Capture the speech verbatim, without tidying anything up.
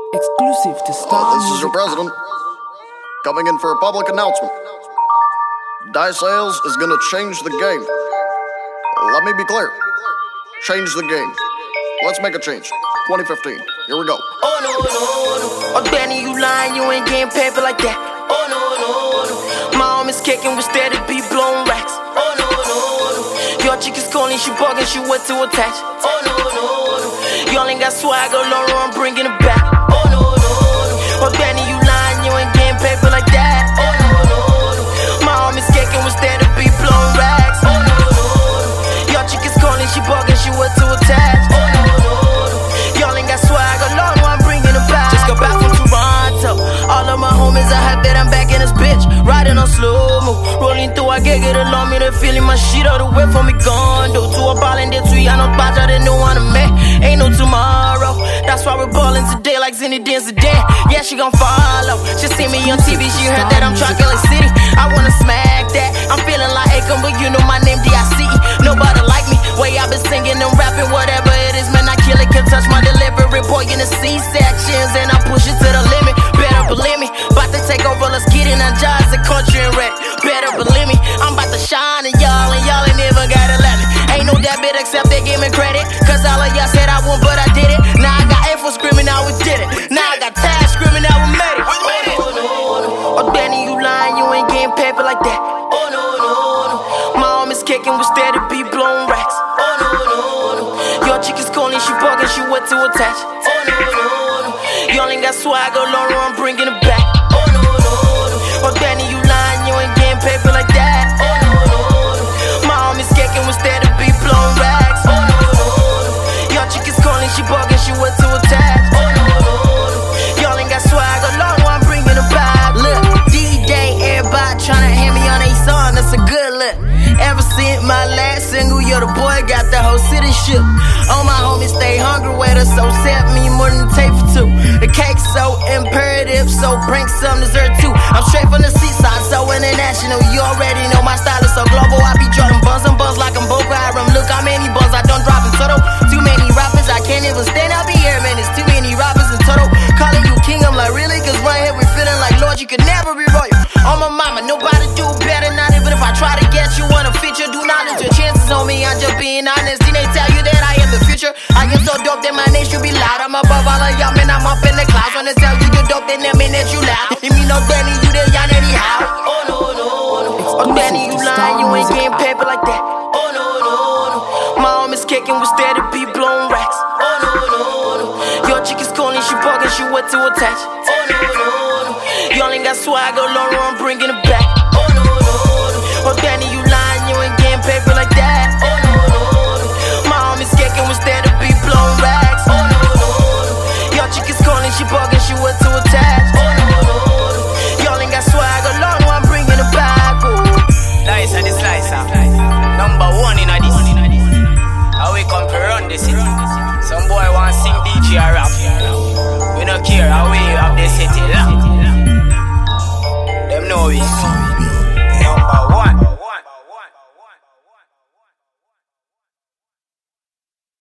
Exclusive to Star Uh, this is Music. your president coming in for a public announcement. Die Sales is gonna change the game. Let me be clear. Change the game. Let's make a change. twenty fifteen. Here we go. Oh no, no, no. Oh Danny, you lying, you ain't getting paper like that. Oh no, no, no. My arm is kicking, we steady be blowing racks. Oh no, no, no. Your chick is calling, she bugging, she wet to attach. Oh no, no, no. Y'all ain't got swagger, Laura, I'm bringing it back. Oh no, no, no. Oh Danny, you lying, you ain't getting paper like that. Oh no, no, no. My arm is kicking, we steady be blowing racks. Oh no, no, no. Your chick is calling, she bugging, she wet to attach. Oh no, no, no. Y'all ain't got swagger, Lord, I'm bringing it back. Just got back from Toronto. All of my homies are happy that I'm back in this bitch. Riding on slow-mo, rolling through, I get it along me. They feeling my shit all the way from me condo. To a ballin' there, too, I know Baja, they know wanna make. Ain't no tomorrow. That's why we're ballin' today like Zinedine Zidane. Yeah, she gon' follow. She see me on T V, she heard that I'm Chocolate Lake City. I wanna smack that. I'm feeling like Akon, but you know my name D I C E. Nobody like me. Way I been singing and rapping, whatever it is, man, I kill it. Can touch my delivery, boy, in the C-sections, and I push it to the limit. Better believe me, bout to take over, let's get it. I'm just a country and rap. Better believe me, I'm about to shine and y'all, and y'all ain't never gotta let me. Ain't no debit except they give me credit, cause all of y'all said I won't, but I did it. Now I got A for screaming, now we did it. Now I got Taz screaming, now we made it. We made it. Oh, no, no. Oh Danny, you lying, you ain't getting paper like that. Oh no, no, no. My arm is kicking, we steady be blowing racks. Oh no, no, no. Your chick is calling, she bugging, she wet to attach. Oh no, no, no. Y'all ain't got swagger, Laura, I'm bringing it back. Oh no, no, no. Oh Danny, you lying, you ain't getting paper like that. Oh no, no, no. My arm is kicking, we steady be blowing racks. Oh no, no, no. Your chick is calling, she bugging, she wet to attach. Oh no, no, no. Y'all ain't got swagger, Laura, I'm bringing it back. Look, D-Day, everybody tryna hand me on a song, that's a good look. Ever since my last single, yo, the boy got the whole city shook. All my homies stay hungry, waiter, so set me more than the tape for two. The cake's so imperative, so bring some dessert too. I'm straight from the seaside, so international. You already know my style is so global. I be dropping buns and buns like I'm Boko Haram. Look how many buns I done drop in total. Too many rappers, I can't even stand. I'll be here, man. It's too many rappers in total. Calling you king, I'm like, really? Cause right here we feeling like Lord, you could never be royal. On my mama, nobody do better, not even if I try to get you on a feature. Do not lose your chances on me, I'm just being honest. Did they tell you that I am the future? I am so dope that my name should be loud. I'm above all of y'all, man, I'm up in the clouds. When they tell you you're dope, then that mean that you loud. If me no Danny, you the young anyhow. Oh no, no, no. Oh Danny, you lying, you ain't getting paper like that. Oh no, no, no. My arm is kicking, we steady be blowing racks. Oh no, no, no. Your chick is calling, she bugging, she wet to attach. Oh no, no, no. Y'all ain't got swagger, Laura, I'm bringing it back. Oh no, no, no. Oh Danny, you lying, you ain't getting paper like that. Oh no, no, no. My arm is kicking, we steady be blowing racks. Oh no, no, no. Your chick is calling, she bugging, she wet to attach. Oh no, no, no. Y'all ain't got swagger, Laura, I'm bringing it back. Oh. Slicer, the slicer, number one in a this. How we come to run this city. Some boy want sing D J or rap. We don't care how we have the city locked. Them know we.